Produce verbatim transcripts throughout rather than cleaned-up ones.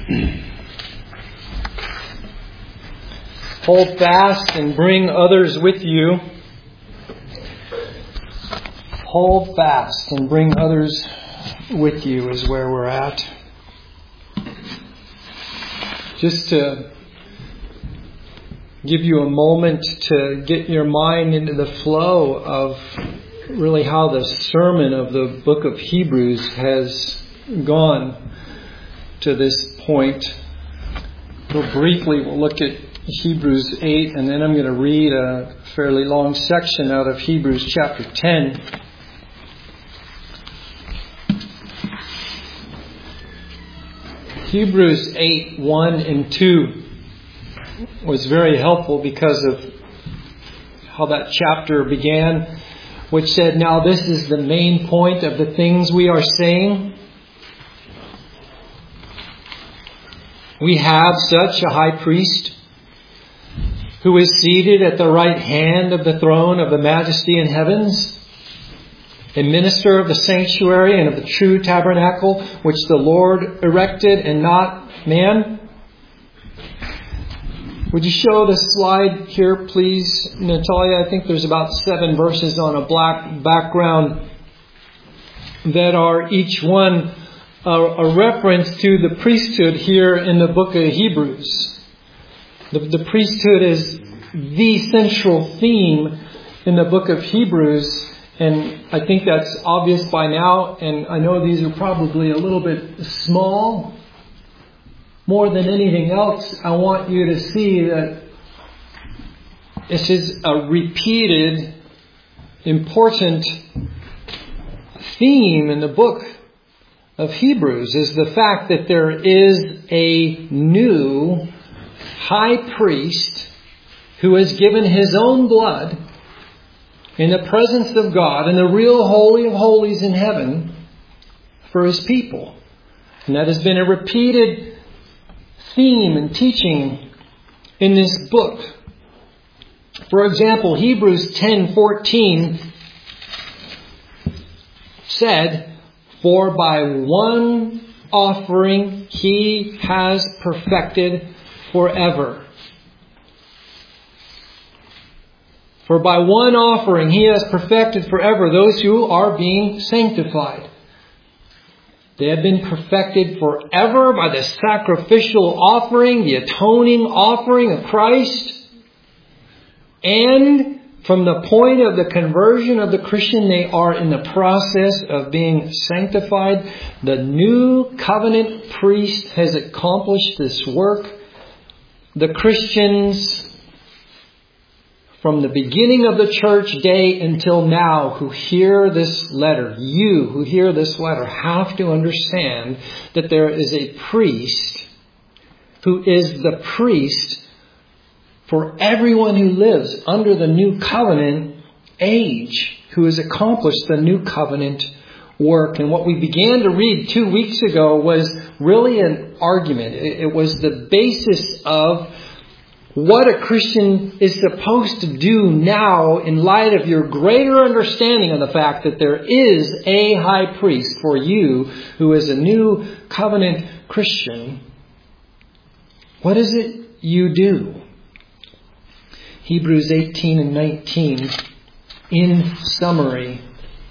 Hold fast and bring others with you. Hold fast and bring others with you is where we're at. Just to give you a moment to get your mind into the flow of really how the sermon of the book of Hebrews has gone to this point. Real briefly, we'll look at Hebrews eight, and then I'm going to read a fairly long section out of Hebrews chapter ten. Hebrews eight, one and two was very helpful because of how that chapter began, which said, "Now this is the main point of the things we are saying. We have such a high priest who is seated at the right hand of the throne of the majesty in heavens, a minister of the sanctuary and of the true tabernacle, which the Lord erected and not man." Would you show the slide here, please, Natalia? I think there's about seven verses on a black background that are each one a, a reference to the priesthood here in the book of Hebrews. The, the priesthood is the central theme in the book of Hebrews, and I think that's obvious by now, and I know these are probably a little bit small. More than anything else, I want you to see that this is a repeated, important theme in the book of Hebrews, is the fact that there is a new high priest who has given his own blood in the presence of God in the real Holy of Holies in heaven for His people. And that has been a repeated theme and teaching in this book. For example, Hebrews ten fourteen said, "For by one offering He has perfected forever." For by one offering He has perfected forever those who are being sanctified. They have been perfected forever by the sacrificial offering, the atoning offering of Christ. And from the point of the conversion of the Christian, they are in the process of being sanctified. The new covenant priest has accomplished this work. The Christians, from the beginning of the church day until now, who hear this letter, you who hear this letter, have to understand that there is a priest who is the priest for everyone who lives under the new covenant age, who has accomplished the new covenant work. And what we began to read two weeks ago was really an argument. It was the basis of what a Christian is supposed to do now in light of your greater understanding of the fact that there is a high priest for you who is a new covenant Christian. What is it you do? Hebrews eighteen and nineteen, in summary.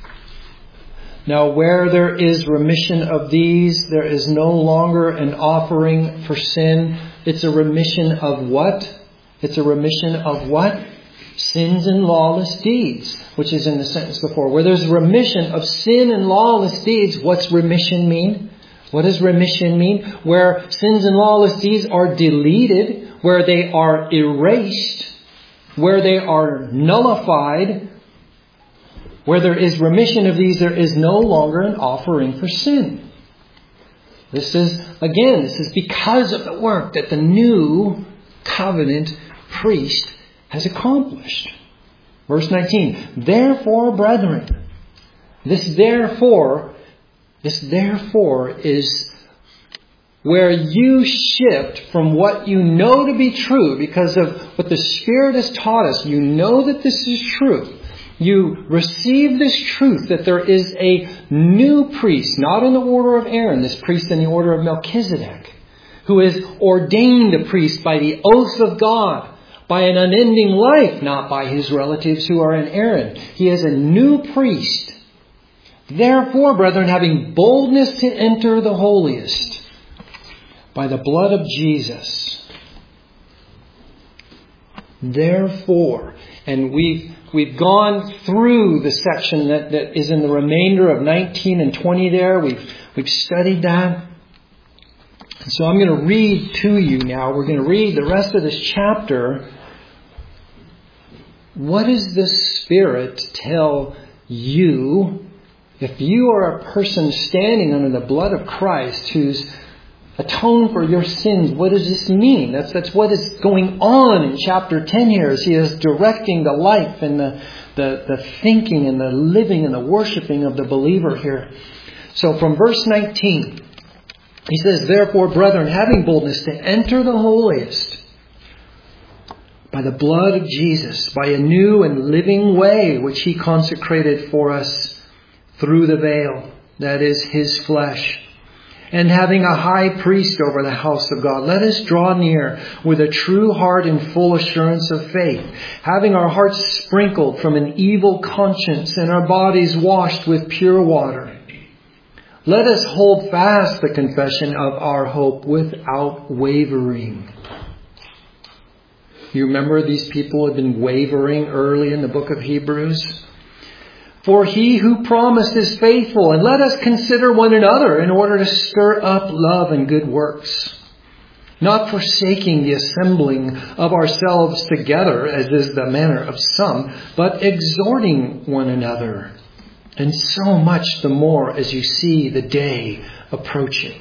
"Now where there is remission of these, there is no longer an offering for sin." It's a remission of what? It's a remission of what? Sins and lawless deeds, which is in the sentence before. Where there's remission of sin and lawless deeds, what's remission mean? What does remission mean? Where sins and lawless deeds are deleted, where they are erased, where they are nullified, where there is remission of these, there is no longer an offering for sin. This is, again, this is because of the work that the new covenant priest has accomplished. Verse nineteen, "Therefore, brethren," this therefore, this therefore is where you shift from what you know to be true because of what the Spirit has taught us. You know that this is true. You receive this truth that there is a new priest, not in the order of Aaron, this priest in the order of Melchizedek, who is ordained a priest by the oath of God, by an unending life, not by his relatives who are in Aaron. He is a new priest. Therefore, brethren, having boldness to enter the holiest by the blood of Jesus. Therefore, and we've we've gone through the section that, that is in the remainder of nineteen and twenty there. We've we've studied that. And so I'm going to read to you now. We're going to read the rest of this chapter. What does the Spirit tell you if you are a person standing under the blood of Christ who's atoned for your sins? What does this mean? That's that's what is going on in chapter ten here, as he is directing the life and the, the, the thinking and the living and the worshiping of the believer here. So from verse nineteen, he says, therefore, brethren, having boldness to enter the holiest by the blood of Jesus, by a new and living way which he consecrated for us through the veil, that is his flesh. And having a high priest over the house of God, let us draw near with a true heart and full assurance of faith, having our hearts sprinkled from an evil conscience and our bodies washed with pure water. Let us hold fast the confession of our hope without wavering. You remember these people had been wavering early in the book of Hebrews? For he who promised is faithful, and let us consider one another in order to stir up love and good works, not forsaking the assembling of ourselves together, as is the manner of some, but exhorting one another, and so much the more as you see the day approaching.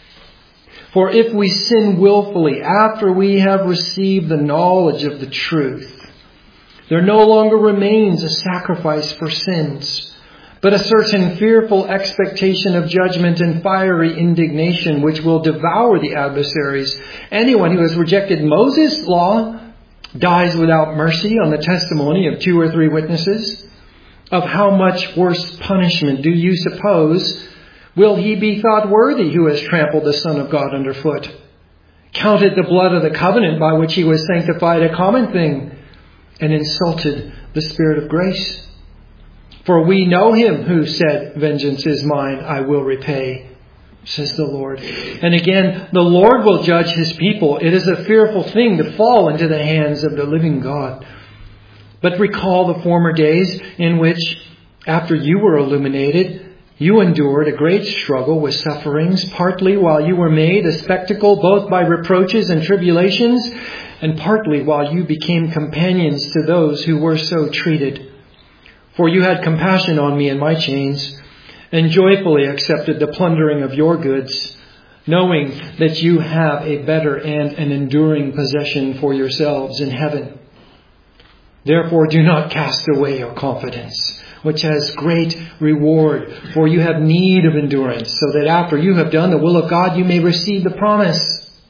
For if we sin willfully after we have received the knowledge of the truth, there no longer remains a sacrifice for sins, but a certain fearful expectation of judgment and fiery indignation which will devour the adversaries. Anyone who has rejected Moses' law dies without mercy on the testimony of two or three witnesses. Of how much worse punishment do you suppose will he be thought worthy who has trampled the Son of God underfoot, counted the blood of the covenant by which he was sanctified a common thing, and insulted the Spirit of grace? For we know him who said, vengeance is mine, I will repay, says the Lord. And again, the Lord will judge his people. It is a fearful thing to fall into the hands of the living God. But recall the former days in which, after you were illuminated, you endured a great struggle with sufferings, partly while you were made a spectacle both by reproaches and tribulations, and partly while you became companions to those who were so treated. For you had compassion on me in my chains, and joyfully accepted the plundering of your goods, knowing that you have a better and an enduring possession for yourselves in heaven. Therefore do not cast away your confidence, which has great reward, for you have need of endurance, so that after you have done the will of God, you may receive the promise.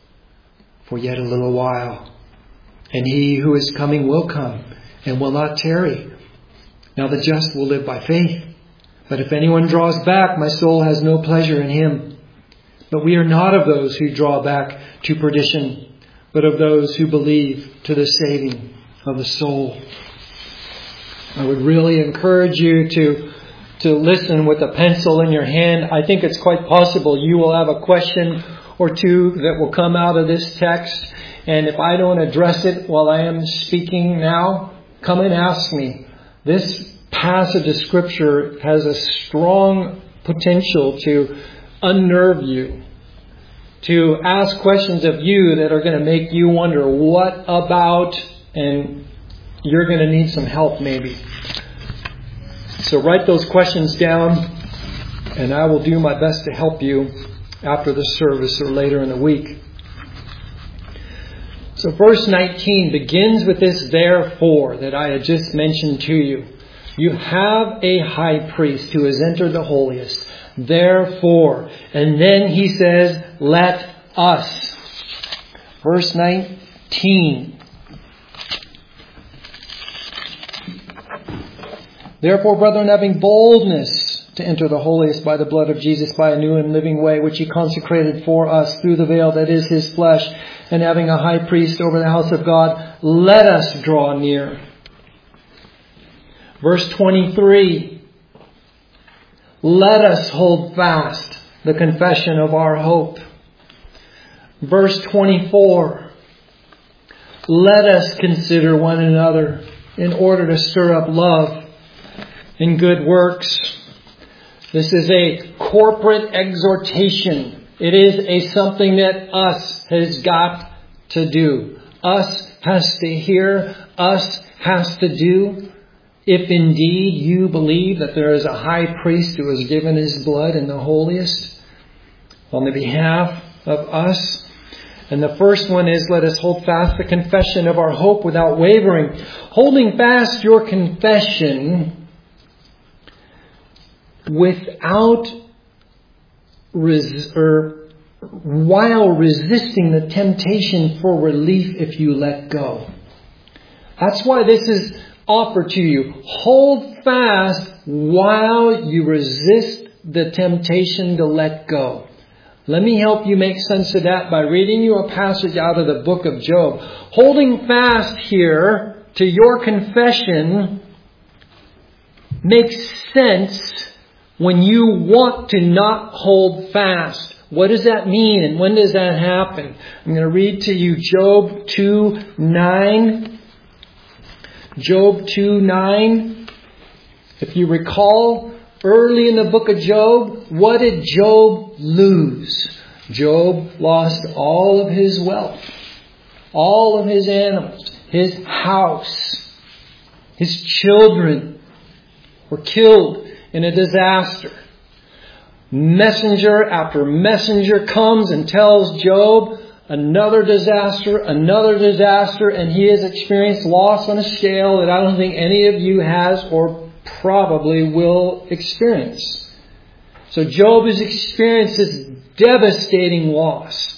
For yet a little while, and he who is coming will come, and will not tarry. Now the just will live by faith. But if anyone draws back, my soul has no pleasure in him. But we are not of those who draw back to perdition, but of those who believe to the saving of the soul. I would really encourage you to, to listen with a pencil in your hand. I think it's quite possible you will have a question or two that will come out of this text. And if I don't address it while I am speaking now, come and ask me. This passage of Scripture has a strong potential to unnerve you, to ask questions of you that are going to make you wonder, what about, and you're going to need some help maybe. So write those questions down, and I will do my best to help you after the service or later in the week. So verse nineteen begins with this therefore that I had just mentioned to you. You have a high priest who has entered the holiest. Therefore. And then he says, let us. Verse nineteen. Therefore, brethren, having boldness to enter the holiest by the blood of Jesus, by a new and living way, which He consecrated for us through the veil that is His flesh. And having a high priest over the house of God, let us draw near. Verse twenty-three. Let us hold fast the confession of our hope. Verse twenty-four. Let us consider one another in order to stir up love and good works. This is a corporate exhortation. It is a something that us has got to do. Us has to hear. Us has to do. If indeed you believe that there is a high priest who has given his blood in the holiest on the behalf of us. And the first one is, let us hold fast the confession of our hope without wavering. Holding fast your confession without res- or while resisting the temptation for relief if you let go. That's why this is offered to you. Hold fast while you resist the temptation to let go. Let me help you make sense of that by reading you a passage out of the book of Job. Holding fast here to your confession makes sense when you want to not hold fast. What does that mean and when does that happen? I'm going to read to you Job two nine. Job two nine. If you recall, early in the book of Job, what did Job lose? Job lost all of his wealth, all of his animals, his house, his children were killed in a disaster. Messenger after messenger comes and tells Job another disaster, another disaster, and he has experienced loss on a scale that I don't think any of you has or probably will experience. So Job has experienced this devastating loss.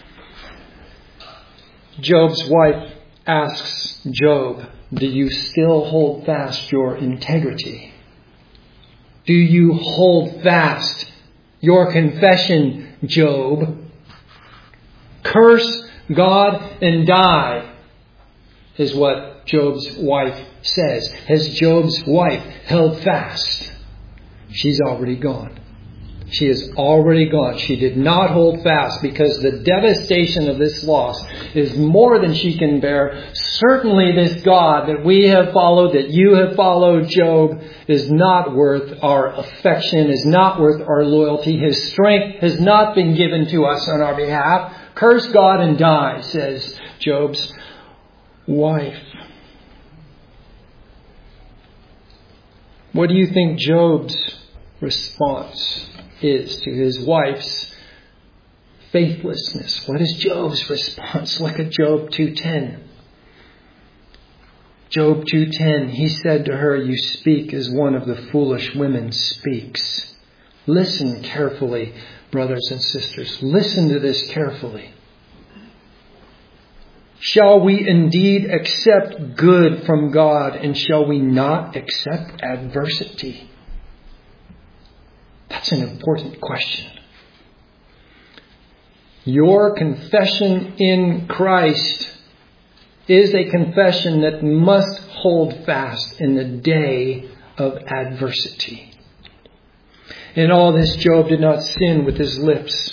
Job's wife asks Job, do you still hold fast your integrity? Do you hold fast your confession, Job? Curse God and die, is what Job's wife says. Has Job's wife held fast? She's already gone. She is already gone. She did not hold fast because the devastation of this loss is more than she can bear. Certainly this God that we have followed, that you have followed, Job, is not worth our affection, is not worth our loyalty. His strength has not been given to us on our behalf. Curse God and die, says Job's wife. What do you think Job's response is to his wife's faithlessness? What is Job's response? Look at Job two ten. Job two ten, he said to her, you speak as one of the foolish women speaks. Listen carefully, brothers and sisters. Listen to this carefully. Shall we indeed accept good from God, and shall we not accept adversity? That's an important question. Your confession in Christ is a confession that must hold fast in the day of adversity. In all this, Job did not sin with his lips.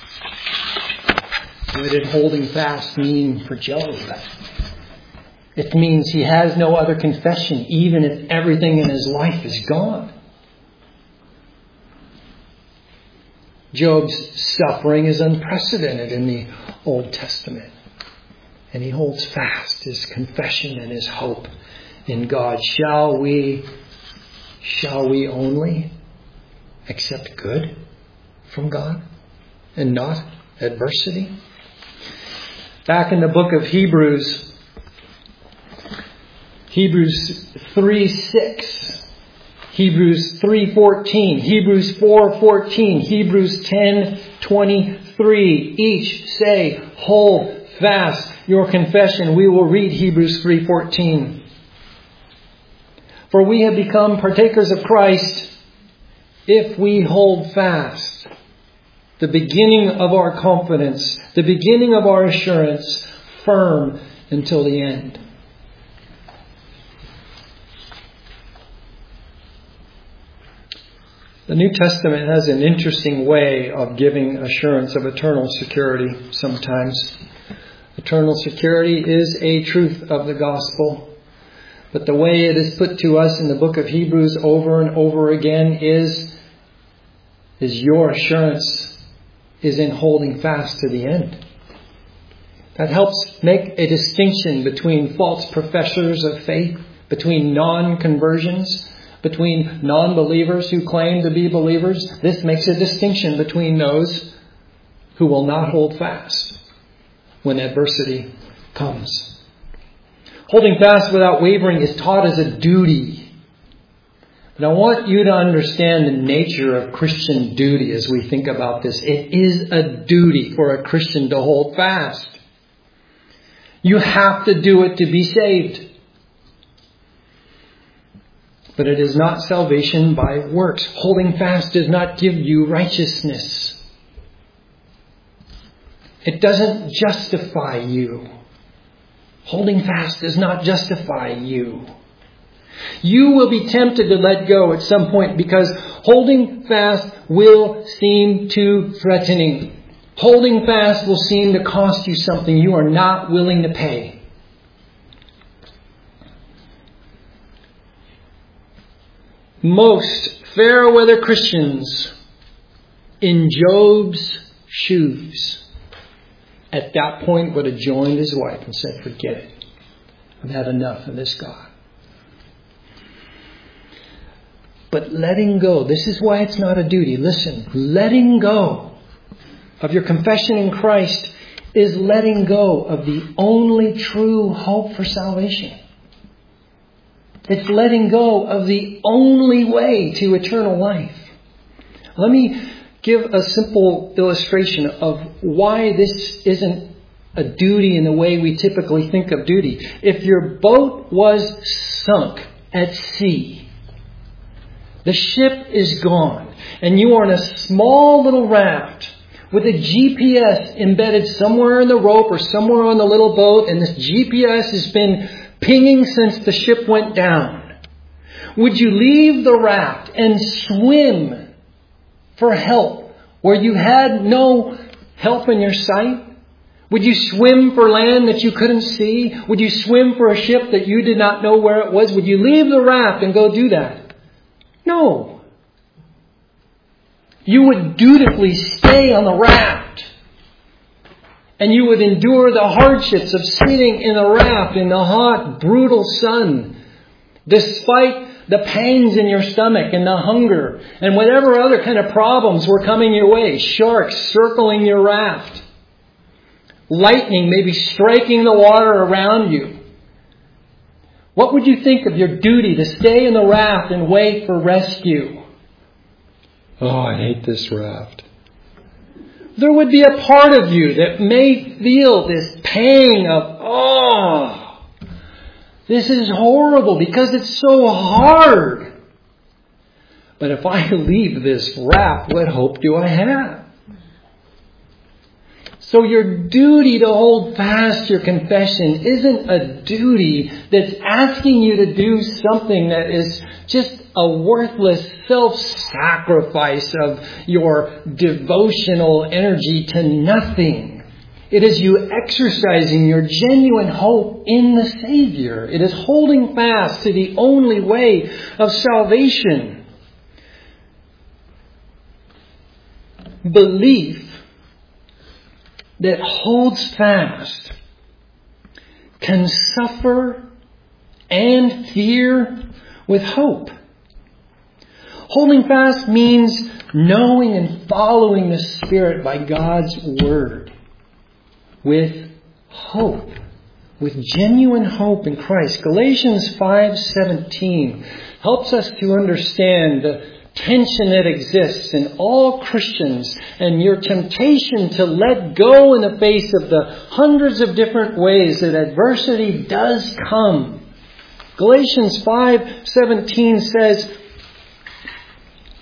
What did holding fast mean for Job? It means he has no other confession, even if everything in his life is gone. Job's suffering is unprecedented in the Old Testament. And he holds fast his confession and his hope in God. Shall we, shall we only accept good from God and not adversity? Back in the book of Hebrews, Hebrews three six, Hebrews three fourteen, Hebrews four fourteen, Hebrews ten twenty-three. Each say, hold fast your confession. We will read Hebrews three fourteen. For we have become partakers of Christ if we hold fast the beginning of our confidence, the beginning of our assurance, firm until the end. The New Testament has an interesting way of giving assurance of eternal security sometimes. Eternal security is a truth of the gospel. But the way it is put to us in the book of Hebrews over and over again is, is your assurance is in holding fast to the end. That helps make a distinction between false professors of faith, between non-conversions, between non-believers who claim to be believers. This makes a distinction between those who will not hold fast when adversity comes. Holding fast without wavering is taught as a duty. And I want you to understand the nature of Christian duty as we think about this. It is a duty for a Christian to hold fast. You have to do it to be saved. But it is not salvation by works. Holding fast does not give you righteousness. It doesn't justify you. Holding fast does not justify you. You will be tempted to let go at some point because holding fast will seem too threatening. Holding fast will seem to cost you something you are not willing to pay. Most fair weather Christians in Job's shoes at that point would have joined his wife and said, forget it. I've had enough of this God. But letting go, this is why it's not a duty. Listen, letting go of your confession in Christ is letting go of the only true hope for salvation. It's letting go of the only way to eternal life. Let me give a simple illustration of why this isn't a duty in the way we typically think of duty. If your boat was sunk at sea, the ship is gone, and you are in a small little raft with a G P S embedded somewhere in the rope or somewhere on the little boat, and this G P S has been pinging since the ship went down. Would you leave the raft and swim for help where you had no help in your sight? Would you swim for land that you couldn't see? Would you swim for a ship that you did not know where it was? Would you leave the raft and go do that? No. You would dutifully stay on the raft. And you would endure the hardships of sitting in a raft in the hot, brutal sun, despite the pains in your stomach and the hunger and whatever other kind of problems were coming your way. Sharks circling your raft. Lightning maybe striking the water around you. What would you think of your duty to stay in the raft and wait for rescue? Oh, I hate this raft. There would be a part of you that may feel this pang of, oh, this is horrible because it's so hard. But if I leave this raft, what hope do I have? So your duty to hold fast your confession isn't a duty that's asking you to do something that is just a worthless self-sacrifice of your devotional energy to nothing. It is you exercising your genuine hope in the Savior. It is holding fast to the only way of salvation. Belief that holds fast can suffer and fear with hope. Holding fast means knowing and following the Spirit by God's Word with hope, with genuine hope in Christ. Galatians five seventeen helps us to understand the tension that exists in all Christians and your temptation to let go in the face of the hundreds of different ways that adversity does come. Galatians five seventeen says,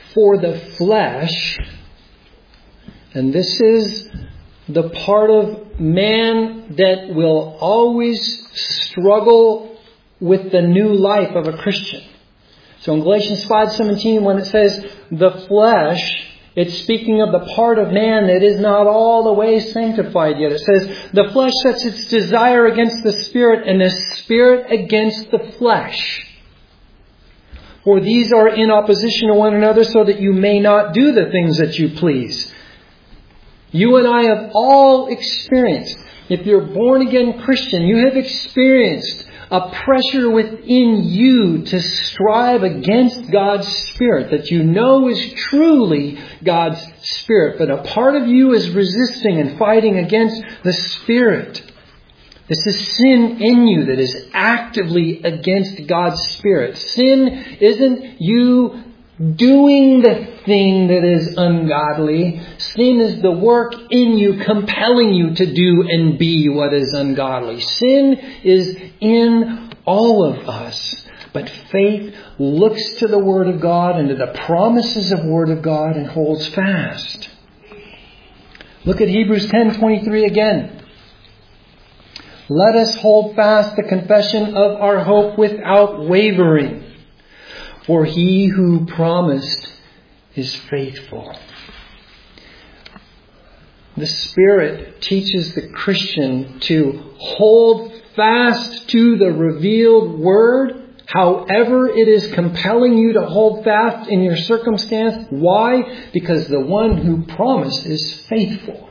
For the flesh, and this is the part of man that will always struggle with the new life of a Christian. So in Galatians five seventeen, when it says the flesh, it's speaking of the part of man that is not all the way sanctified yet. It says the flesh sets its desire against the spirit, and the spirit against the flesh. For these are in opposition to one another, so that you may not do the things that you please. You and I have all experienced, if you're a born again Christian, you have experienced a pressure within you to strive against God's Spirit that you know is truly God's Spirit. But a part of you is resisting and fighting against the Spirit. This is sin in you that is actively against God's Spirit. Sin isn't you doing the thing that is ungodly. Sin is the work in you compelling you to do and be what is ungodly. Sin is in all of us. But faith looks to the Word of God and to the promises of Word of God and holds fast. Look at Hebrews ten twenty-three again. Let us hold fast the confession of our hope without wavering. For He who promised is faithful. The Spirit teaches the Christian to hold fast to the revealed Word, however it is compelling you to hold fast in your circumstance. Why? Because the one who promised is faithful.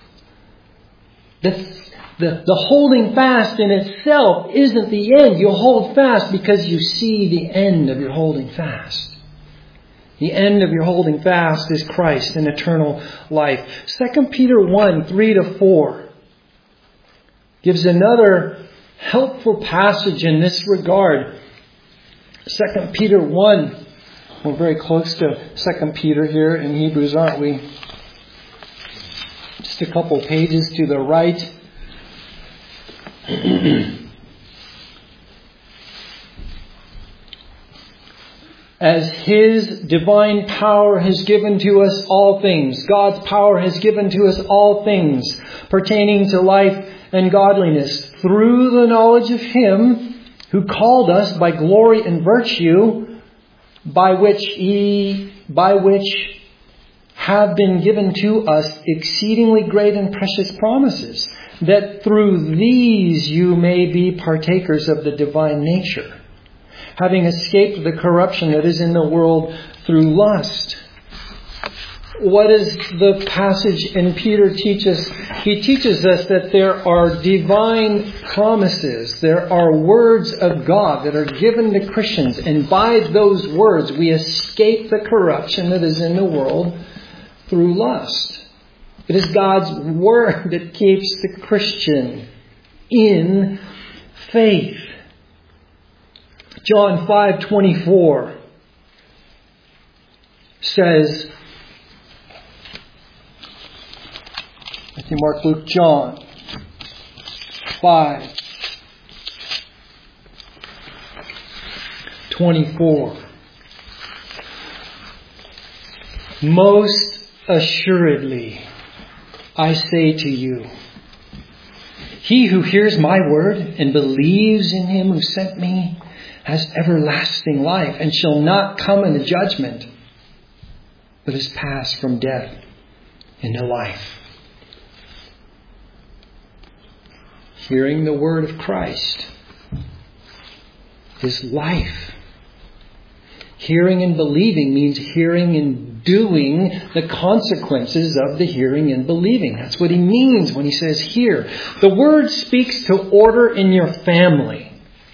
The The, the holding fast in itself isn't the end. You hold fast because you see the end of your holding fast. The end of your holding fast is Christ and eternal life. Second Peter one, three to four gives another helpful passage in this regard. Second Peter one. We're very close to Second Peter here in Hebrews, aren't we? Just a couple pages to the right. As His divine power has given to us all things, God's power has given to us all things pertaining to life and godliness through the knowledge of Him who called us by glory and virtue, by which He, by which have been given to us exceedingly great and precious promises, that through these you may be partakers of the divine nature, having escaped the corruption that is in the world through lust. What does the passage in Peter teach us? He teaches us that there are divine promises. There are words of God that are given to Christians. And by those words we escape the corruption that is in the world through lust. It is God's Word that keeps the Christian in faith. John five twenty-four says, Matthew, Mark, Luke, John five twenty-four. Most assuredly, I say to you, he who hears my word and believes in Him who sent me has everlasting life and shall not come into judgment, but is passed from death into life. Hearing the word of Christ is life. Hearing and believing means hearing and doing the consequences of the hearing and believing. That's what he means when he says hear. The word speaks to order in your family.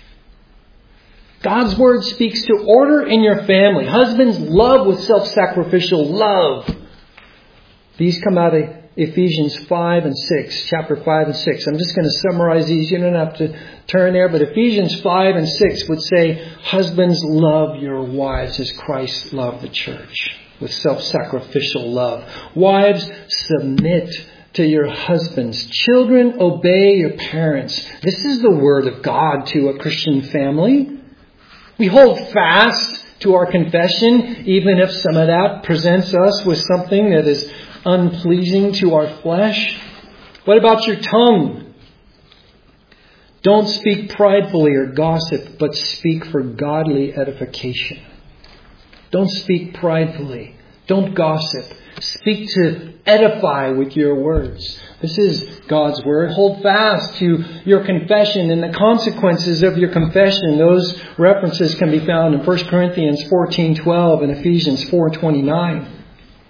God's word speaks to order in your family. Husbands, love with self-sacrificial love. These come out of Ephesians five and six, chapter five and six. I'm just going to summarize these. You don't have to turn there. But Ephesians five and six would say, husbands, love your wives as Christ loved the church with self-sacrificial love. Wives, submit to your husbands. Children, obey your parents. This is the word of God to a Christian family. We hold fast to our confession, even if some of that presents us with something that is unpleasing to our flesh? What about your tongue? Don't speak pridefully or gossip, but speak for godly edification. Don't speak pridefully. Don't gossip. Speak to edify with your words. This is God's Word. Hold fast to your confession and the consequences of your confession. Those references can be found in First Corinthians fourteen twelve and Ephesians four twenty-nine.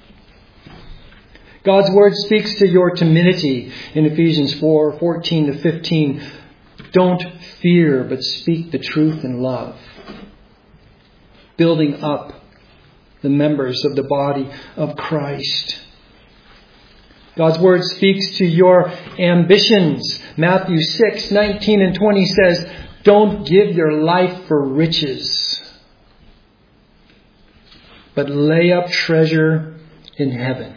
God's Word speaks to your timidity in Ephesians four fourteen to fifteen. Don't fear, but speak the truth in love. Building up the members of the body of Christ. God's Word speaks to your ambitions. Matthew six nineteen and twenty says, don't give your life for riches, but lay up treasure in heaven.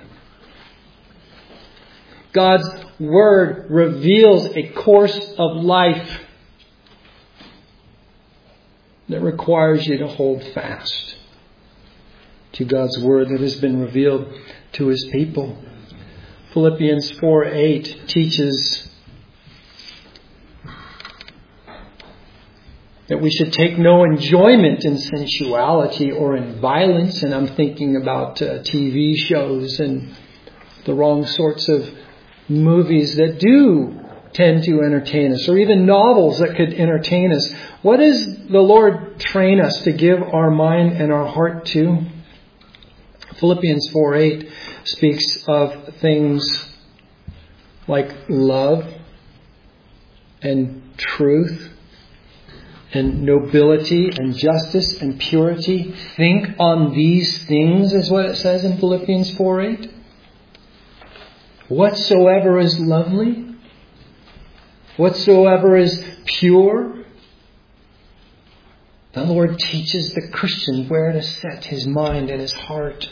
God's Word reveals a course of life that requires you to hold fast to God's Word that has been revealed to His people. Philippians four eight teaches that we should take no enjoyment in sensuality or in violence. And I'm thinking about uh, T V shows and the wrong sorts of movies that do tend to entertain us, or even novels that could entertain us. What does the Lord train us to give our mind and our heart to? Philippians four eight speaks of things like love and truth and nobility and justice and purity. Think on these things is what it says in Philippians four eight. Whatsoever is lovely, whatsoever is pure. The Lord teaches the Christian where to set his mind and his heart.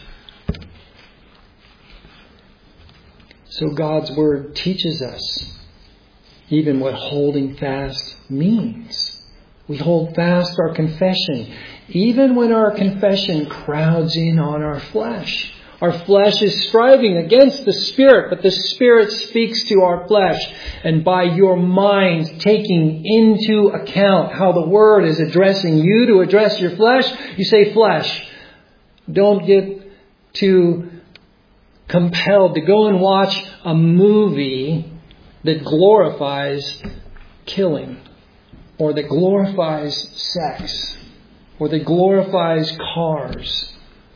So God's Word teaches us even what holding fast means. We hold fast our confession, even when our confession crowds in on our flesh. Our flesh is striving against the Spirit, but the Spirit speaks to our flesh. And by your mind taking into account how the Word is addressing you to address your flesh, you say, flesh, don't get too compelled to go and watch a movie that glorifies killing, or that glorifies sex, or that glorifies cars.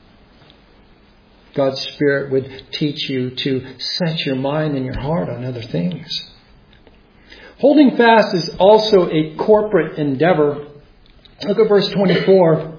God's Spirit would teach you to set your mind and your heart on other things. Holding fast is also a corporate endeavor. Look at verse twenty-four.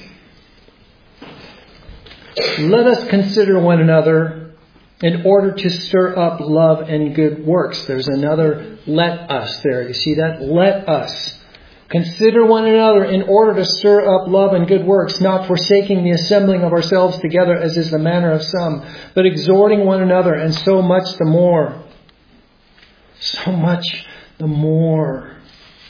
Let us consider one another in order to stir up love and good works. There's another let us there. You see that? Let us. Consider one another in order to stir up love and good works, not forsaking the assembling of ourselves together as is the manner of some, but exhorting one another, and so much the more. So much the more.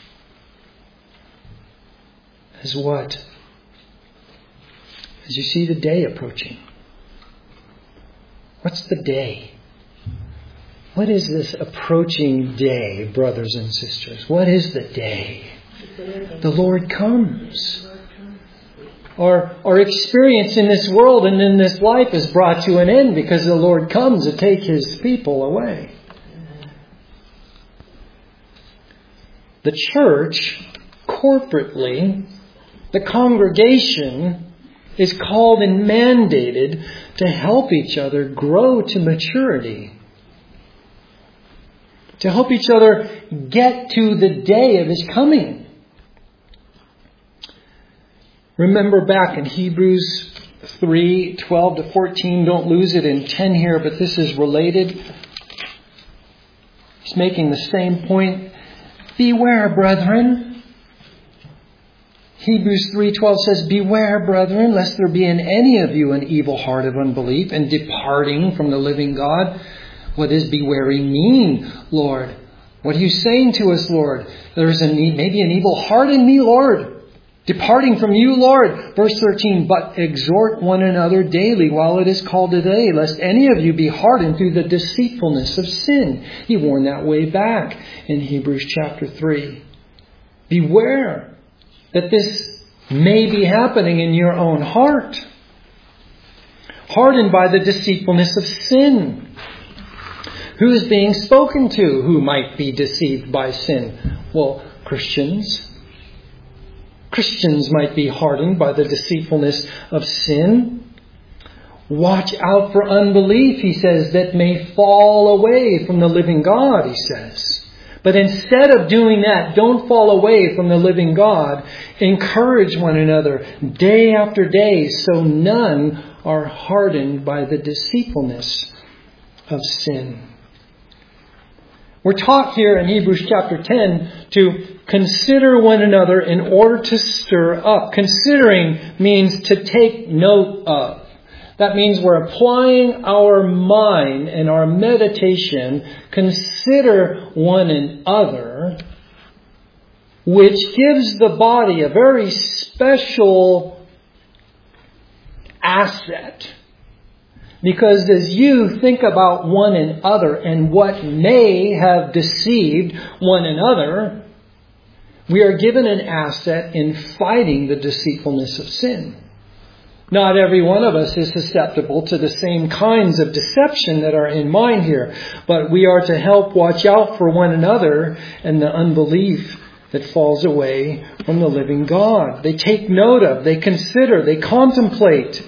As what? As you see the day approaching. What's the day? What is this approaching day, brothers and sisters? What is the day? The Lord comes. Our, our experience in this world and in this life is brought to an end because the Lord comes to take His people away. The church, corporately, the congregation, is called and mandated to help each other grow to maturity. To help each other get to the day of His coming. Remember back in Hebrews three, twelve to fourteen. Don't lose it in ten here, but this is related. He's making the same point. Beware, brethren. Hebrews three twelve says, beware, brethren, lest there be in any of you an evil heart of unbelief and departing from the living God. What does bewaring mean, Lord? What are you saying to us, Lord? There's a, maybe an evil heart in me, Lord. Departing from you, Lord. Verse thirteen, but exhort one another daily while it is called today, lest any of you be hardened through the deceitfulness of sin. He warned that way back in Hebrews chapter three. Beware that this may be happening in your own heart. Hardened by the deceitfulness of sin. Who is being spoken to who might be deceived by sin? Well, Christians. Christians might be hardened by the deceitfulness of sin. Watch out for unbelief, he says, that may fall away from the living God, he says. But instead of doing that, don't fall away from the living God. Encourage one another day after day so none are hardened by the deceitfulness of sin. We're taught here in Hebrews chapter ten to consider one another in order to stir up. Considering means to take note of. That means we're applying our mind and our meditation. Consider one another, which gives the body a very special asset. Because as you think about one another and what may have deceived one another, we are given an asset in fighting the deceitfulness of sin. Not every one of us is susceptible to the same kinds of deception that are in mind here. But we are to help watch out for one another and the unbelief that falls away from the living God. They take note of, they consider, they contemplate.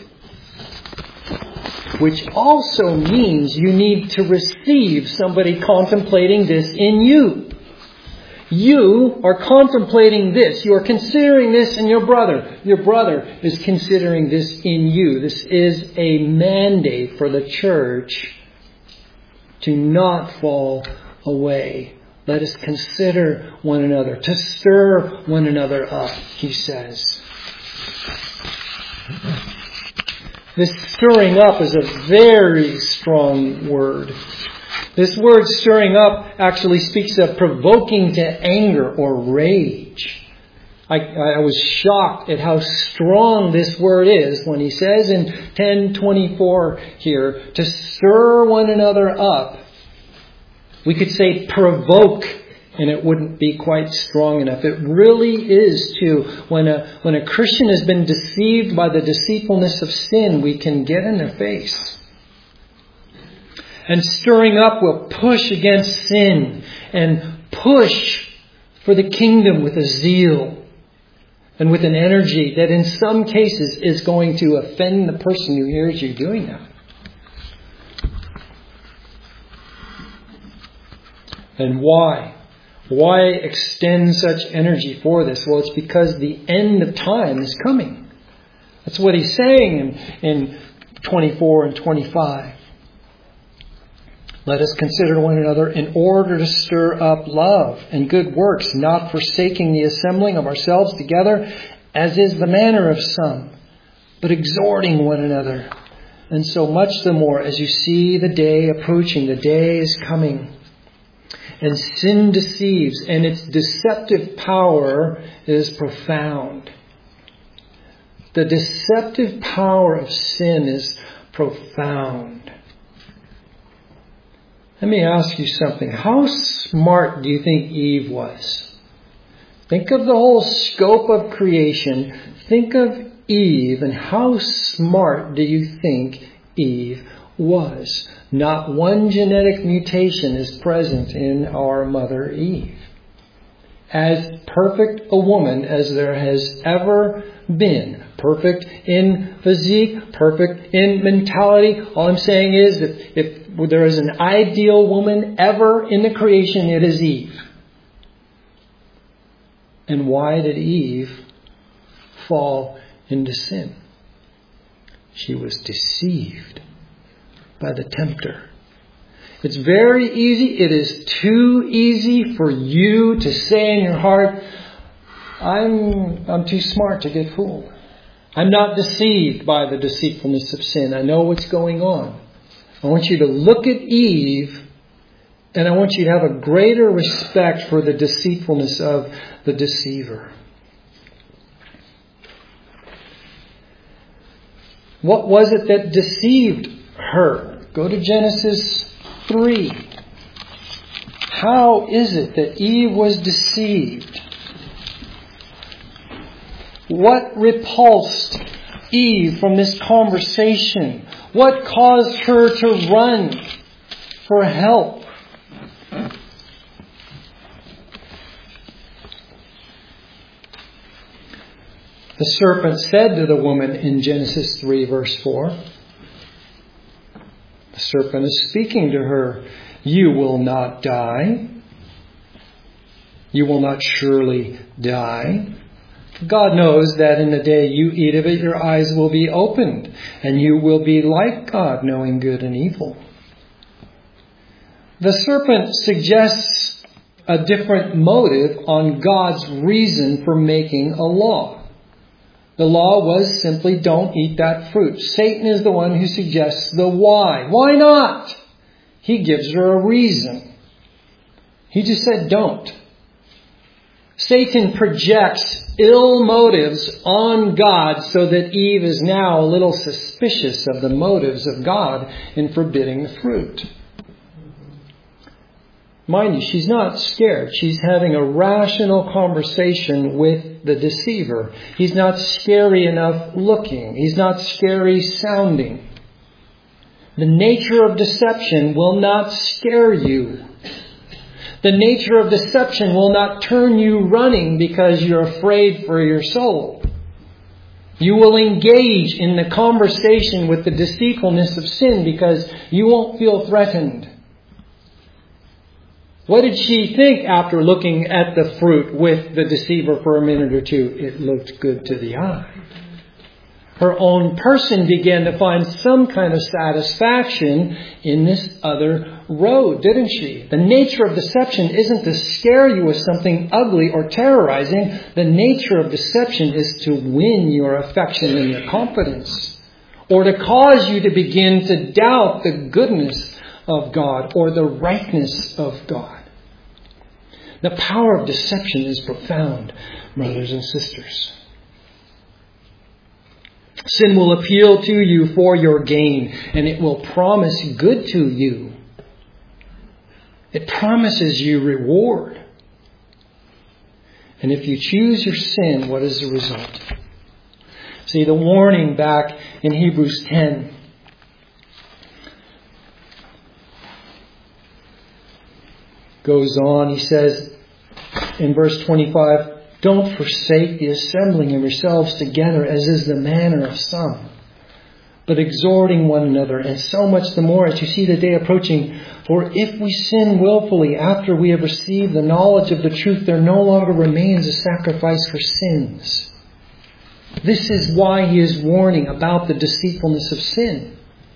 Which also means you need to receive somebody contemplating this in you. You are contemplating this. You are considering this in your brother. Your brother is considering this in you. This is a mandate for the church to not fall away. Let us consider one another, to stir one another up, he says. This stirring up is a very strong word. This word stirring up actually speaks of provoking to anger or rage. I, I was shocked at how strong this word is when he says in ten twenty-four here, to stir one another up. We could say provoke, and it wouldn't be quite strong enough. It really is to, when a, when a Christian has been deceived by the deceitfulness of sin, we can get in their face. And stirring up will push against sin and push for the kingdom with a zeal and with an energy that in some cases is going to offend the person who hears you doing that. And why? Why extend such energy for this? Well, it's because the end of time is coming. That's what he's saying in, in twenty-four and twenty-five. Let us consider one another in order to stir up love and good works, not forsaking the assembling of ourselves together, as is the manner of some, but exhorting one another. And so much the more as you see the day approaching, the day is coming. And sin deceives, and its deceptive power is profound. The deceptive power of sin is profound. Let me ask you something. How smart do you think Eve was? Think of the whole scope of creation. Think of Eve, and how smart do you think Eve was? Not one genetic mutation is present in our mother Eve. As perfect a woman as there has ever been. Perfect in physique, perfect in mentality. All I'm saying is that if there is an ideal woman ever in the creation, it is Eve. And why did Eve fall into sin? She was deceived by the tempter. It's very easy. It is too easy for you to say in your heart, I'm, I'm too smart to get fooled. I'm not deceived by the deceitfulness of sin. I know what's going on. I want you to look at Eve, and I want you to have a greater respect for the deceitfulness of the deceiver. What was it that deceived her? Go to Genesis three. How is it that Eve was deceived? What repulsed Eve from this conversation? What caused her to run for help? The serpent said to the woman in Genesis three verse four, the serpent is speaking to her, "You will not die. You will not surely die. God knows that in the day you eat of it, your eyes will be opened, and you will be like God, knowing good and evil." The serpent suggests a different motive on God's reason for making a law. The law was simply don't eat that fruit. Satan is the one who suggests the why. Why not? He gives her a reason. He just said don't. Satan projects ill motives on God so that Eve is now a little suspicious of the motives of God in forbidding the fruit. Mind you, she's not scared. She's having a rational conversation with the deceiver. He's not scary enough looking. He's not scary sounding. The nature of deception will not scare you. The nature of deception will not turn you running because you're afraid for your soul. You will engage in the conversation with the deceitfulness of sin because you won't feel threatened. What did she think after looking at the fruit with the deceiver for a minute or two? It looked good to the eye. Her own person began to find some kind of satisfaction in this other road, didn't she? The nature of deception isn't to scare you with something ugly or terrorizing. The nature of deception is to win your affection and your confidence, or to cause you to begin to doubt the goodness of God or the rightness of God. The power of deception is profound, brothers and sisters. Sin will appeal to you for your gain, and it will promise good to you. It promises you reward. And if you choose your sin, what is the result? See, the warning back in Hebrews ten goes on. He says in verse twenty-five, "Don't forsake the assembling of yourselves together, as is the manner of some, but exhorting one another, and so much the more as you see the day approaching. For if we sin willfully after we have received the knowledge of the truth, there no longer remains a sacrifice for sins." This is why he is warning about the deceitfulness of sin.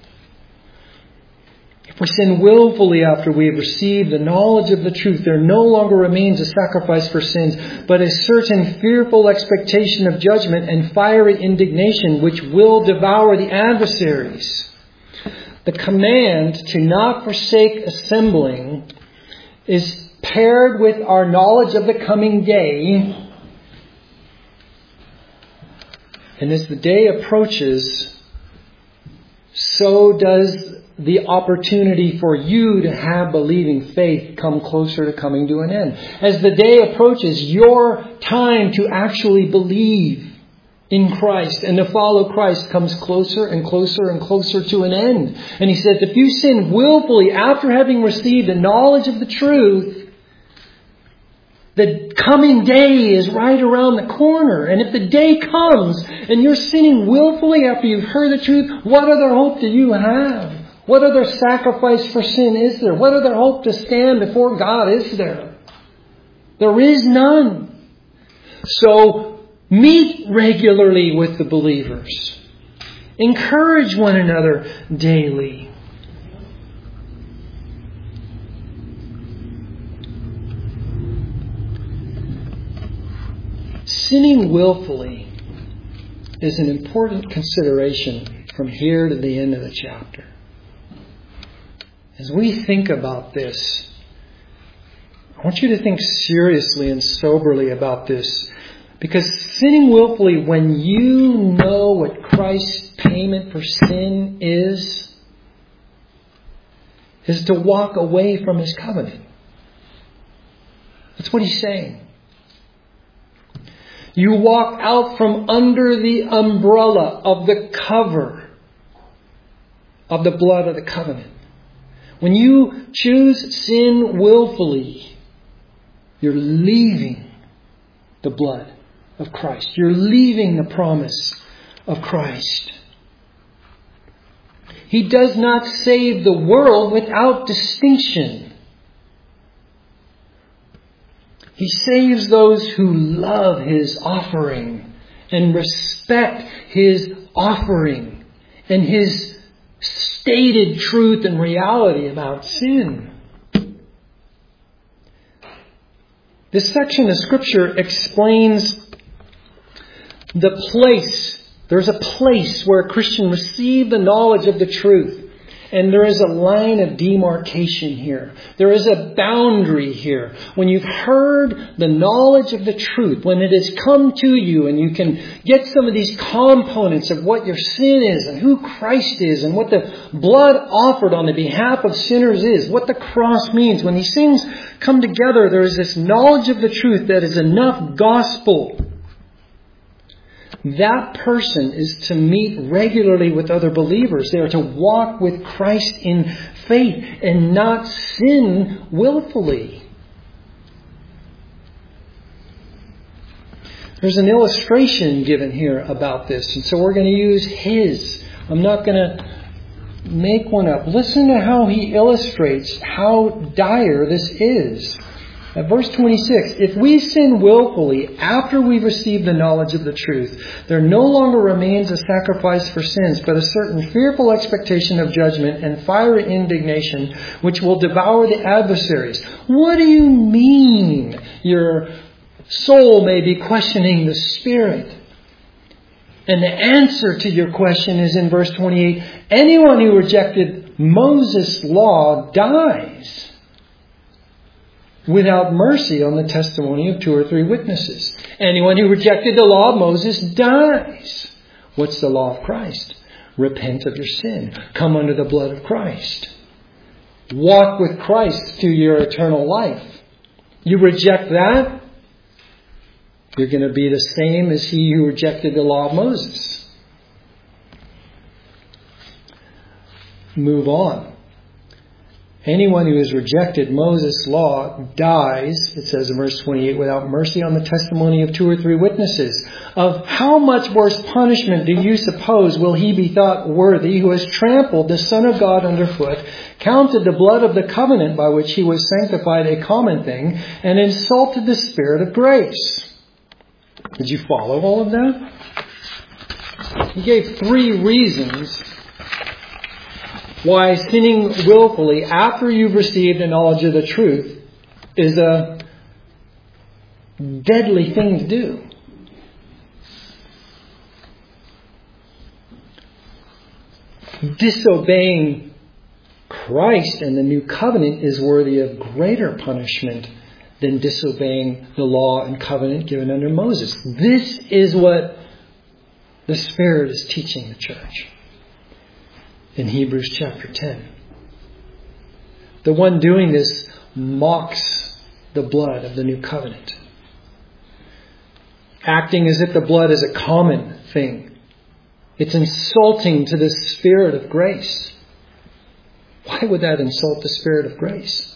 If we sin willfully after we have received the knowledge of the truth, there no longer remains a sacrifice for sins, but a certain fearful expectation of judgment and fiery indignation which will devour the adversaries. The command to not forsake assembling is paired with our knowledge of the coming day. And as the day approaches, so does the opportunity for you to have believing faith come closer to coming to an end. As the day approaches, your time to actually believe in Christ and to follow Christ comes closer and closer and closer to an end. And he says, if you sin willfully after having received the knowledge of the truth, the coming day is right around the corner. And if the day comes and you're sinning willfully after you've heard the truth, what other hope do you have? What other sacrifice for sin is there? What other hope to stand before God is there? There is none. So meet regularly with the believers. Encourage one another daily. Sinning willfully is an important consideration from here to the end of the chapter. As we think about this, I want you to think seriously and soberly about this, Because sinning willfully when you know what Christ's payment for sin is, is to walk away from His covenant. That's what He's saying. You walk out from under the umbrella of the cover of the blood of the covenant. When you choose sin willfully, you're leaving the blood of Christ. You're leaving the promise of Christ. He does not save the world without distinction. He saves those who love His offering and respect His offering and His stated truth and reality about sin. This section of Scripture explains the place. There's a place where a Christian receives the knowledge of the truth. And there is a line of demarcation here. There is a boundary here. When you've heard the knowledge of the truth, when it has come to you and you can get some of these components of what your sin is and who Christ is and what the blood offered on the behalf of sinners is, what the cross means. When these things come together, there is this knowledge of the truth that is enough gospel. That person is to meet regularly with other believers. They are to walk with Christ in faith and not sin willfully. There's an illustration given here about this, and so we're going to use his. I'm not going to make one up. Listen to how he illustrates how dire this is. At verse twenty-six, if we sin willfully after we've received the knowledge of the truth, there no longer remains a sacrifice for sins, but a certain fearful expectation of judgment and fiery indignation, which will devour the adversaries. What do you mean? Your soul may be questioning the Spirit. And the answer to your question is in verse twenty-eight. Anyone who rejected Moses' law dies without mercy on the testimony of two or three witnesses. Anyone who rejected the law of Moses dies. What's the law of Christ? Repent of your sin. Come under the blood of Christ. Walk with Christ to your eternal life. You reject that, you're going to be the same as he who rejected the law of Moses. Move on. Anyone who has rejected Moses' law dies, it says in verse twenty-eight, without mercy on the testimony of two or three witnesses. Of how much worse punishment do you suppose will he be thought worthy who has trampled the Son of God underfoot, counted the blood of the covenant by which he was sanctified a common thing, and insulted the Spirit of grace? Did you follow all of that? He gave three reasons why sinning willfully after you've received the knowledge of the truth is a deadly thing to do. Disobeying Christ and the new covenant is worthy of greater punishment than disobeying the law and covenant given under Moses. This is what the Spirit is teaching the church in Hebrews chapter ten. The one doing this mocks the blood of the new covenant, acting as if the blood is a common thing. It's insulting to the Spirit of grace. Why would that insult the Spirit of grace?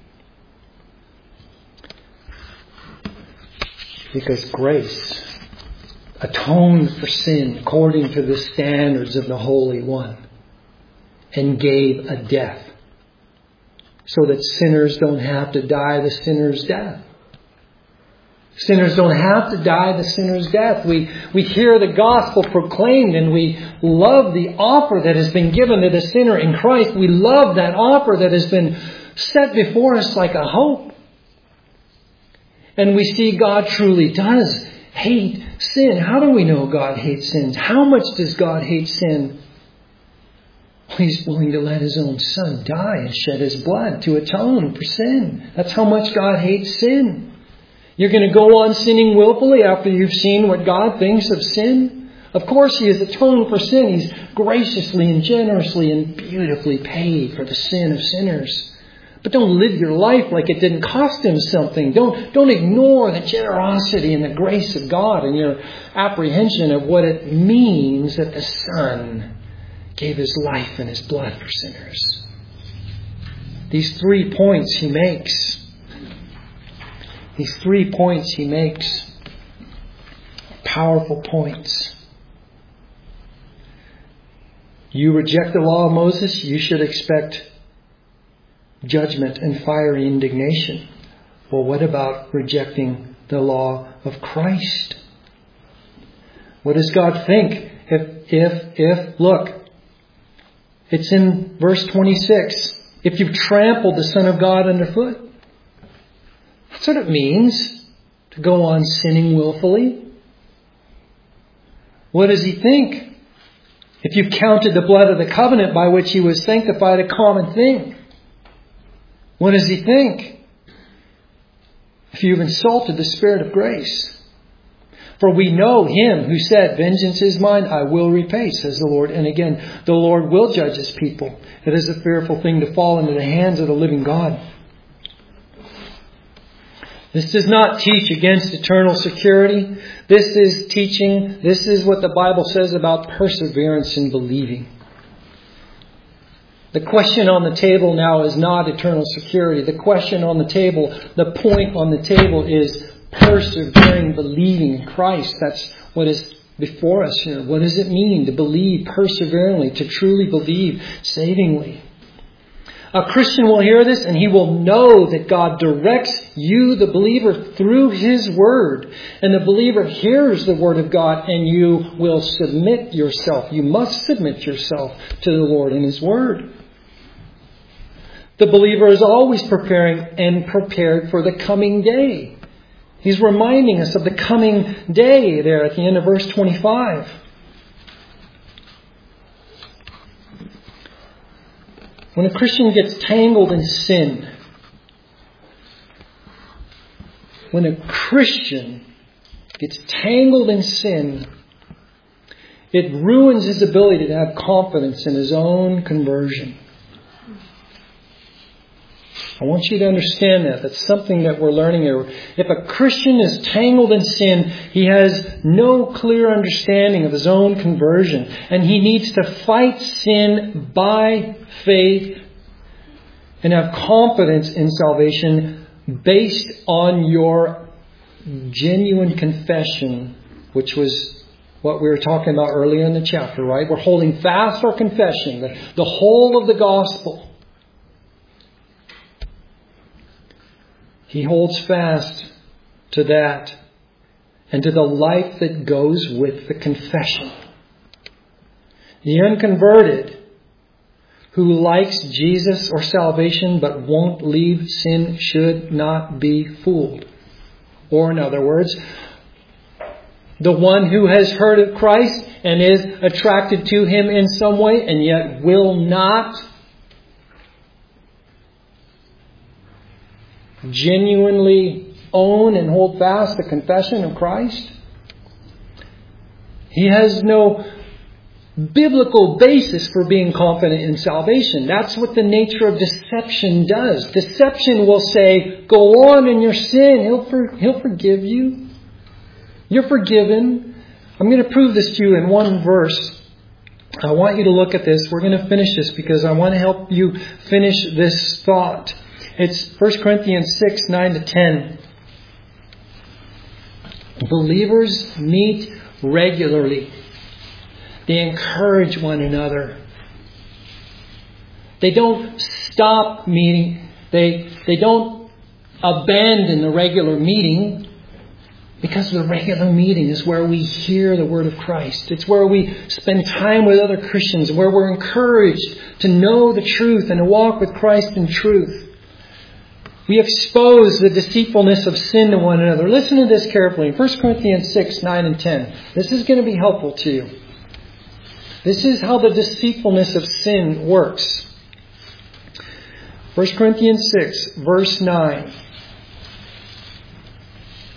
Because grace atoned for sin according to the standards of the Holy One and gave a death so that sinners don't have to die the sinner's death. Sinners don't have to die the sinner's death. We, we hear the gospel proclaimed and we love the offer that has been given to the sinner in Christ. We love that offer that has been set before us like a hope. And we see God truly does hate sin. How do we know God hates sin? How much does God hate sin? He's willing to let His own Son die and shed His blood to atone for sin. That's how much God hates sin. You're going to go on sinning willfully after you've seen what God thinks of sin? Of course He has atoned for sin. He's graciously and generously and beautifully paid for the sin of sinners. But don't live your life like it didn't cost Him something. Don't, don't ignore the generosity and the grace of God and your apprehension of what it means that the Son gave His life and His blood for sinners. These three points He makes. These three points He makes. Powerful points. You reject the law of Moses, you should expect judgment and fiery indignation. Well, what about rejecting the law of Christ? What does God think if, if, if, look, it's in verse twenty-six. If you've trampled the Son of God underfoot. That's what it means to go on sinning willfully. What does He think? If you've counted the blood of the covenant by which He was sanctified a common thing. What does He think? If you've insulted the Spirit of grace. For we know Him who said, vengeance is mine, I will repay, says the Lord. And again, the Lord will judge His people. It is a fearful thing to fall into the hands of the living God. This does not teach against eternal security. This is teaching, this is what the Bible says about perseverance in believing. The question on the table now is not eternal security. The question on the table, the point on the table is persevering, believing in Christ. That's what is before us here. What does it mean to believe perseveringly, to truly believe savingly? A Christian will hear this and he will know that God directs you, the believer, through His Word. And the believer hears the Word of God and you will submit yourself. You must submit yourself to the Lord and His Word. The believer is always preparing and prepared for the coming day. He's reminding us of the coming day there at the end of verse twenty-five. When a Christian gets tangled in sin, when a Christian gets tangled in sin, it ruins his ability to have confidence in his own conversion. I want you to understand that. That's something that we're learning here. If a Christian is tangled in sin, he has no clear understanding of his own conversion. And he needs to fight sin by faith and have confidence in salvation based on your genuine confession, which was what we were talking about earlier in the chapter, right? We're holding fast our confession, the, the whole of the gospel. He holds fast to that and to the life that goes with the confession. The unconverted who likes Jesus or salvation but won't leave sin should not be fooled. Or in other words, the one who has heard of Christ and is attracted to Him in some way and yet will not genuinely own and hold fast the confession of Christ, he has no biblical basis for being confident in salvation. That's what the nature of deception does. Deception will say, go on in your sin. He'll, for, he'll forgive you. You're forgiven. I'm going to prove this to you in one verse. I want you to look at this. We're going to finish this because I want to help you finish this thought. It's First Corinthians six, nine to ten. Believers meet regularly. They encourage one another. They don't stop meeting. They, they don't abandon the regular meeting, because the regular meeting is where we hear the Word of Christ. It's where we spend time with other Christians, where we're encouraged to know the truth and to walk with Christ in truth. We expose the deceitfulness of sin to one another. Listen to this carefully. In First Corinthians six, nine and ten. This is going to be helpful to you. This is how the deceitfulness of sin works. First Corinthians six, verse nine.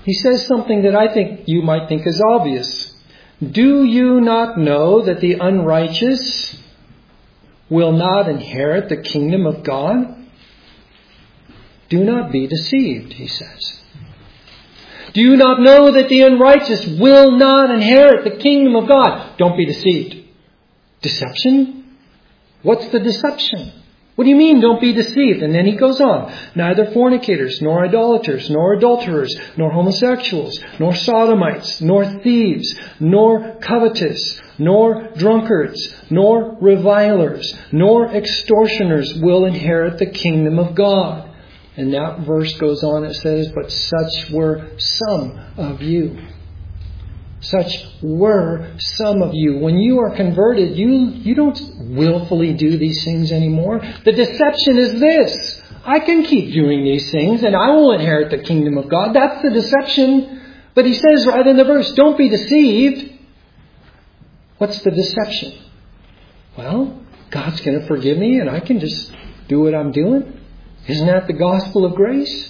he says something that I think you might think is obvious. Do you not know that the unrighteous will not inherit the kingdom of God? Do not be deceived, he says. Do you not know that the unrighteous will not inherit the kingdom of God? Don't be deceived. Deception? What's the deception? What do you mean, don't be deceived? And then he goes on. Neither fornicators, nor idolaters, nor adulterers, nor homosexuals, nor sodomites, nor thieves, nor covetous, nor drunkards, nor revilers, nor extortioners will inherit the kingdom of God. And that verse goes on, it says, but such were some of you. Such were some of you. When you are converted, you, you don't willfully do these things anymore. The deception is this. I can keep doing these things and I will inherit the kingdom of God. That's the deception. But he says right in the verse, don't be deceived. What's the deception? Well, God's going to forgive me and I can just do what I'm doing. Isn't that the gospel of grace?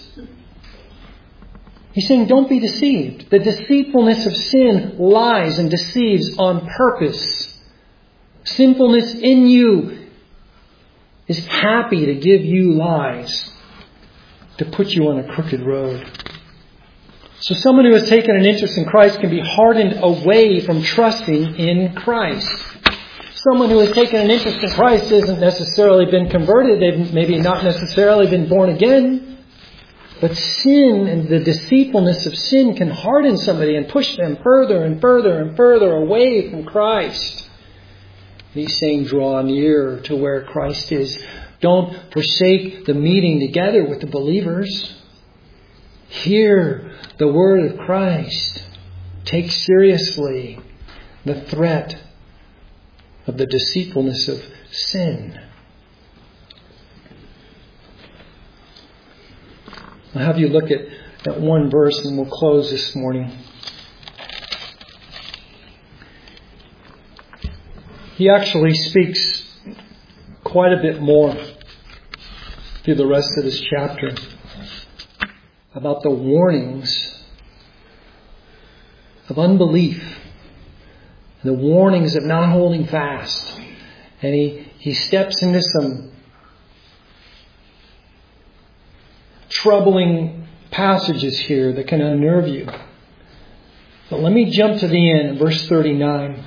He's saying, don't be deceived. The deceitfulness of sin lies and deceives on purpose. Sinfulness in you is happy to give you lies, to put you on a crooked road. So someone who has taken an interest in Christ can be hardened away from trusting in Christ. Someone who has taken an interest in Christ hasn't necessarily been converted. They've maybe not necessarily been born again. But sin and the deceitfulness of sin can harden somebody and push them further and further and further away from Christ. He's saying, draw near to where Christ is. Don't forsake the meeting together with the believers. Hear the word of Christ. Take seriously the threat of the deceitfulness of sin. I'll have you look at, at one verse and we'll close this morning. He actually speaks quite a bit more through the rest of this chapter about the warnings of unbelief, the warnings of not holding fast. And he, he steps into some troubling passages here that can unnerve you. But let me jump to the end, verse thirty-nine.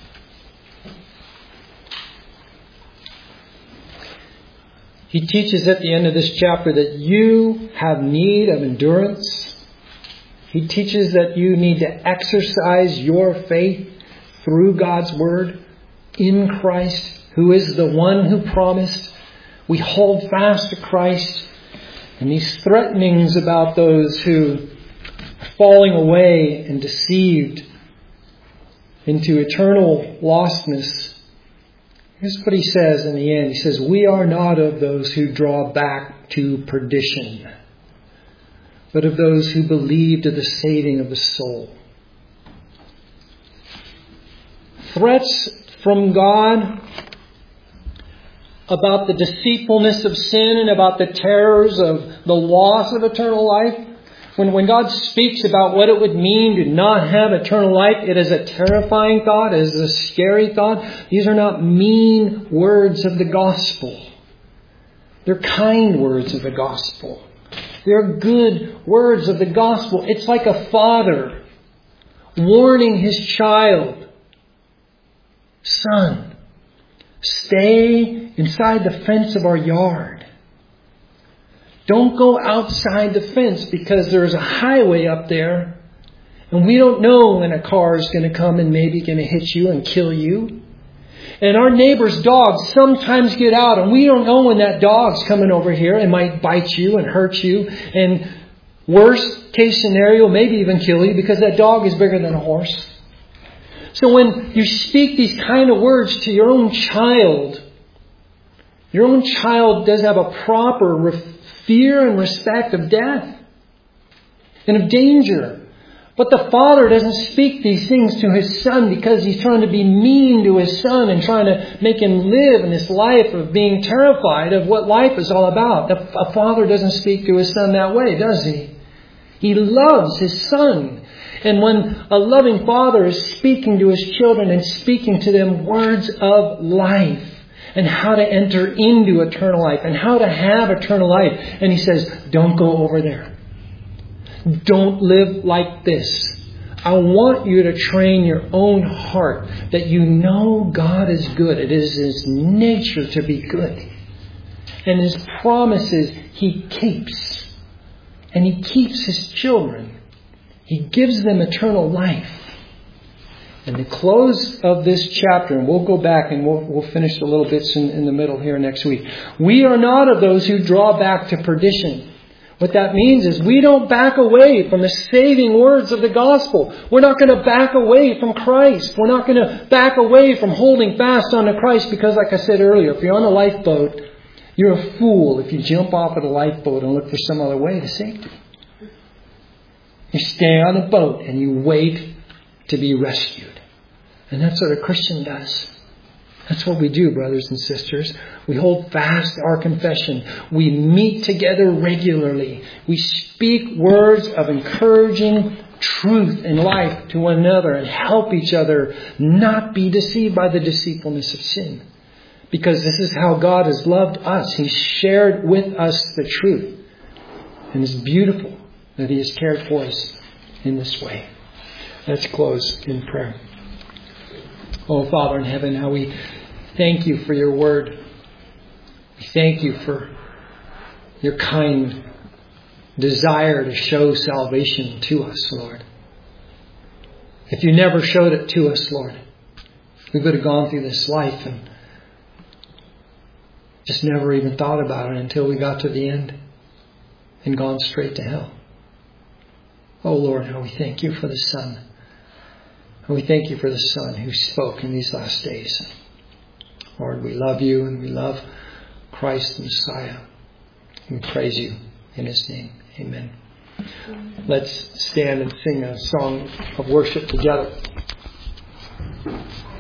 He teaches at the end of this chapter that you have need of endurance. He teaches that you need to exercise your faith through God's word in Christ, who is the one who promised. We hold fast to Christ. And these threatenings about those who are falling away and deceived into eternal lostness. Here's what he says in the end. He says, we are not of those who draw back to perdition, but of those who believe to the saving of the soul. Threats from God about the deceitfulness of sin and about the terrors of the loss of eternal life. When, when God speaks about what it would mean to not have eternal life, it is a terrifying thought, it is a scary thought. These are not mean words of the gospel. They're kind words of the gospel. They're good words of the gospel. It's like a father warning his child, son, stay inside the fence of our yard. Don't go outside the fence because there's a highway up there and we don't know when a car is going to come and maybe going to hit you and kill you. And our neighbor's dogs sometimes get out and we don't know when that dog's coming over here and might bite you and hurt you. And worst case scenario, maybe even kill you because that dog is bigger than a horse. So when you speak these kind of words to your own child, your own child does have a proper re- fear and respect of death and of danger. But the father doesn't speak these things to his son because he's trying to be mean to his son and trying to make him live in this life of being terrified of what life is all about. A father doesn't speak to his son that way, does he? He loves His Son. And when a loving Father is speaking to His children and speaking to them words of life and how to enter into eternal life and how to have eternal life, and He says, don't go over there. Don't live like this. I want you to train your own heart that you know God is good. It is His nature to be good. And His promises He keeps. And He keeps His children. He gives them eternal life. And the close of this chapter, and we'll go back and we'll, we'll finish the little bits in, in the middle here next week. We are not of those who draw back to perdition. What that means is we don't back away from the saving words of the gospel. We're not going to back away from Christ. We're not going to back away from holding fast onto Christ because, like I said earlier, if you're on a lifeboat, you're a fool if you jump off of the lifeboat and look for some other way to safety. You stay on the boat and you wait to be rescued. And that's what a Christian does. That's what we do, brothers and sisters. We hold fast our confession. We meet together regularly. We speak words of encouraging truth and life to one another and help each other not be deceived by the deceitfulness of sin. Because this is how God has loved us. He's shared with us the truth. And it's beautiful that He has cared for us in this way. Let's close in prayer. Oh, Father in heaven, how we thank You for Your word. We thank You for Your kind desire to show salvation to us, Lord. If You never showed it to us, Lord, we would have gone through this life and just never even thought about it until we got to the end and gone straight to hell. Oh, Lord, how we thank You for the Son. And we thank You for the Son who spoke in these last days. Lord, we love You and we love Christ the Messiah. We praise You in His name. Amen. Let's stand and sing a song of worship together.